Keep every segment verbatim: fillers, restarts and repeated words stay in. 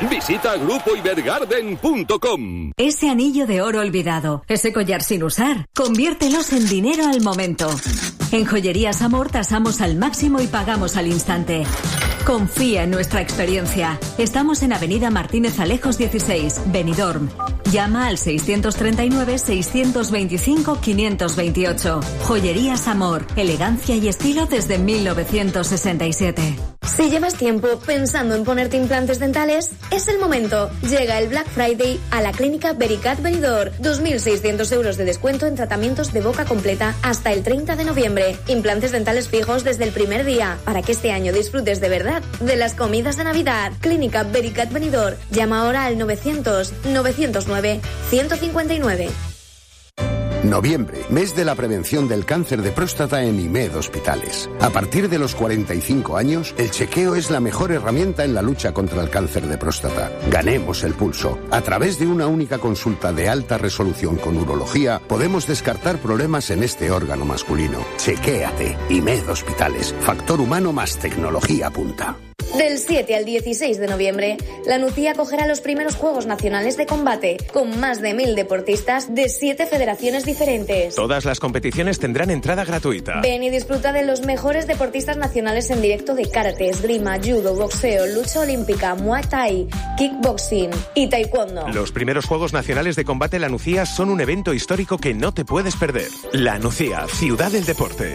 Visita grupo ibergarden punto com. Ese anillo de oro olvidado, ese collar sin usar, conviértelos en dinero al momento. En Joyerías Amor tasamos al máximo y pagamos al instante. Confía en nuestra experiencia. Estamos en Avenida Martínez Alejos dieciséis, Benidorm. Llama al seiscientos treinta y nueve, seiscientos veinticinco, quinientos veintiocho. Joyerías Amor. Elegancia y estilo desde mil novecientos sesenta y siete. Si llevas tiempo pensando en ponerte implantes dentales, es el momento. Llega el Black Friday a la clínica Vericat Benidorm. dos mil seiscientos euros de descuento en tratamientos de boca completa hasta el treinta de noviembre. Implantes dentales fijos desde el primer día, para que este año disfrutes de verdad de las comidas de Navidad. Clínica Vericat Benidorm. Llama ahora al novecientos, novecientos nueve, ciento cincuenta y nueve. Noviembre, mes de la prevención del cáncer de próstata en I M E D Hospitales. A partir de los cuarenta y cinco años, el chequeo es la mejor herramienta en la lucha contra el cáncer de próstata. Ganemos el pulso. A través de una única consulta de alta resolución con urología, podemos descartar problemas en este órgano masculino. Chequéate. I M E D Hospitales. Factor humano más tecnología punta. Del siete al dieciséis de noviembre, la Nucía acogerá los primeros Juegos Nacionales de Combate, con más de mil deportistas de siete federaciones diferentes. Todas las competiciones tendrán entrada gratuita. Ven y disfruta de los mejores deportistas nacionales en directo de karate, esgrima, judo, boxeo, lucha olímpica, muay thai, kickboxing y taekwondo. Los primeros Juegos Nacionales de Combate La Nucía son un evento histórico que no te puedes perder. La Nucía, ciudad del deporte.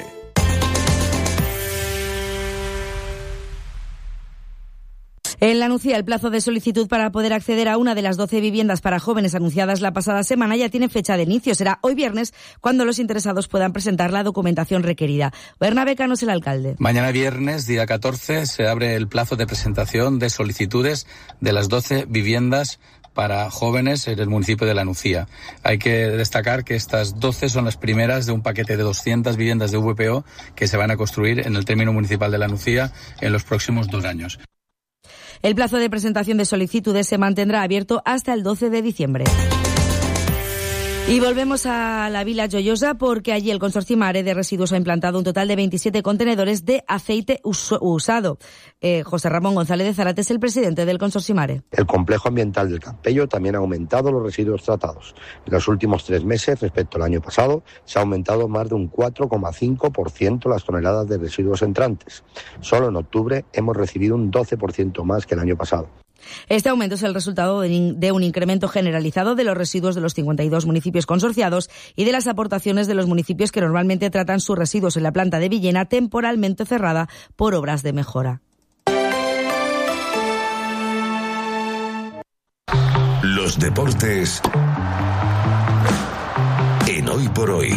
En La Nucía, el plazo de solicitud para poder acceder a una de las doce viviendas para jóvenes anunciadas la pasada semana ya tiene fecha de inicio. Será hoy viernes cuando los interesados puedan presentar la documentación requerida. Bernabé Cano es el alcalde. Mañana viernes, día catorce, se abre el plazo de presentación de solicitudes de las doce viviendas para jóvenes en el municipio de La Nucía. Hay que destacar que estas doce son las primeras de un paquete de doscientas viviendas de V P O que se van a construir en el término municipal de La Nucía en los próximos dos años. El plazo de presentación de solicitudes se mantendrá abierto hasta el doce de diciembre. Y volvemos a la Vila Joyosa porque allí el Consorcio Mare de Residuos ha implantado un total de veintisiete contenedores de aceite us- usado. Eh, José Ramón González de Zárate es el presidente del Consorcio Mare. El complejo ambiental del Campello también ha aumentado los residuos tratados. En los últimos tres meses, respecto al año pasado, se ha aumentado más de un cuatro coma cinco por ciento las toneladas de residuos entrantes. Solo en octubre hemos recibido un doce por ciento más que el año pasado. Este aumento es el resultado de un incremento generalizado de los residuos de los cincuenta y dos municipios consorciados y de las aportaciones de los municipios que normalmente tratan sus residuos en la planta de Villena, temporalmente cerrada por obras de mejora. Los deportes en Hoy por Hoy.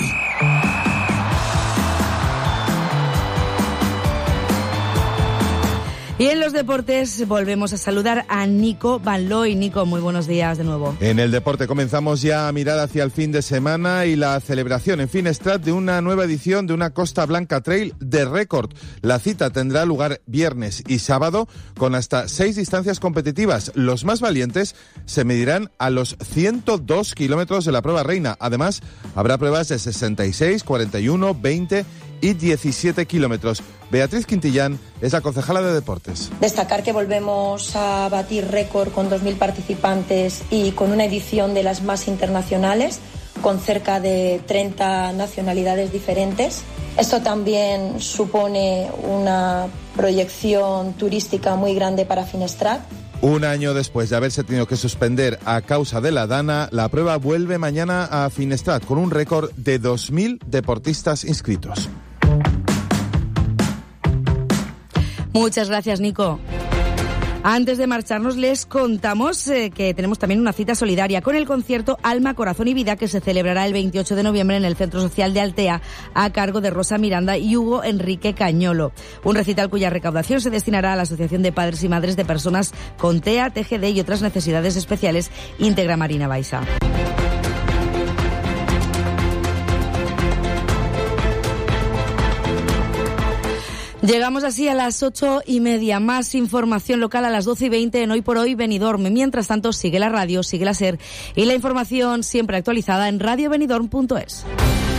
Y en los deportes volvemos a saludar a Nico Van Looy. Nico, muy buenos días de nuevo. En el deporte comenzamos ya a mirar hacia el fin de semana y la celebración en Finestrat de una nueva edición de una Costa Blanca Trail de récord. La cita tendrá lugar viernes y sábado con hasta seis distancias competitivas. Los más valientes se medirán a los ciento dos kilómetros de la prueba reina. Además, habrá pruebas de sesenta y seis, cuarenta y uno, veinte y diecisiete kilómetros. Beatriz Quintillán es la concejala de deportes. Destacar que volvemos a batir récord con dos mil participantes y con una edición de las más internacionales, con cerca de treinta nacionalidades diferentes. Esto también supone una proyección turística muy grande para Finestrat. Un año después de haberse tenido que suspender a causa de la Dana, la prueba vuelve mañana a Finestrat con un récord de dos mil deportistas inscritos. Muchas gracias, Nico. Antes de marcharnos les contamos eh, que tenemos también una cita solidaria con el concierto Alma, Corazón y Vida que se celebrará el veintiocho de noviembre en el Centro Social de Altea a cargo de Rosa Miranda y Hugo Enrique Cañolo. Un recital cuya recaudación se destinará a la Asociación de Padres y Madres de Personas con T E A, T G D y otras necesidades especiales Íntegra Marina Baixa. Llegamos así a las ocho y media. Más información local a las doce y veinte en Hoy por Hoy Benidorm. Mientras tanto, sigue la radio, sigue la SER y la información siempre actualizada en radio benidorm punto es.